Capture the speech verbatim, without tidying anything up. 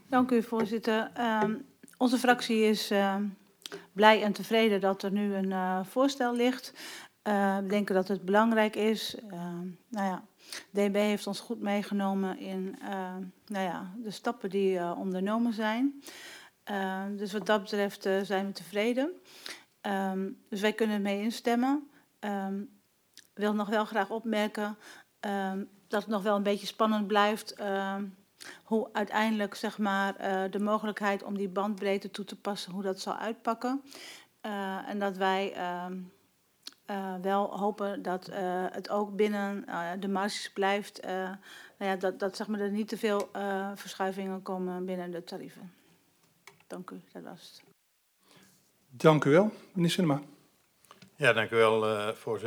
Dank u, voorzitter. Um, onze fractie is uh, blij en tevreden dat er nu een uh, voorstel ligt. Uh, we denken dat het belangrijk is. Uh, nou ja, D B heeft ons goed meegenomen in uh, nou ja, de stappen die uh, ondernomen zijn. Uh, dus wat dat betreft uh, zijn we tevreden. Um, dus wij kunnen ermee instemmen. Um, ik wil nog wel graag opmerken um, dat het nog wel een beetje spannend blijft. Um, hoe uiteindelijk zeg maar, uh, de mogelijkheid om die bandbreedte toe te passen, hoe dat zal uitpakken. Uh, en dat wij uh, uh, wel hopen dat uh, het ook binnen uh, de marges blijft. Uh, nou ja, dat dat zeg maar, er niet te veel uh, verschuivingen komen binnen de tarieven. Dank u, dat was het. Dank u wel. Meneer Sinema. Ja, dank u wel, uh, voorzitter.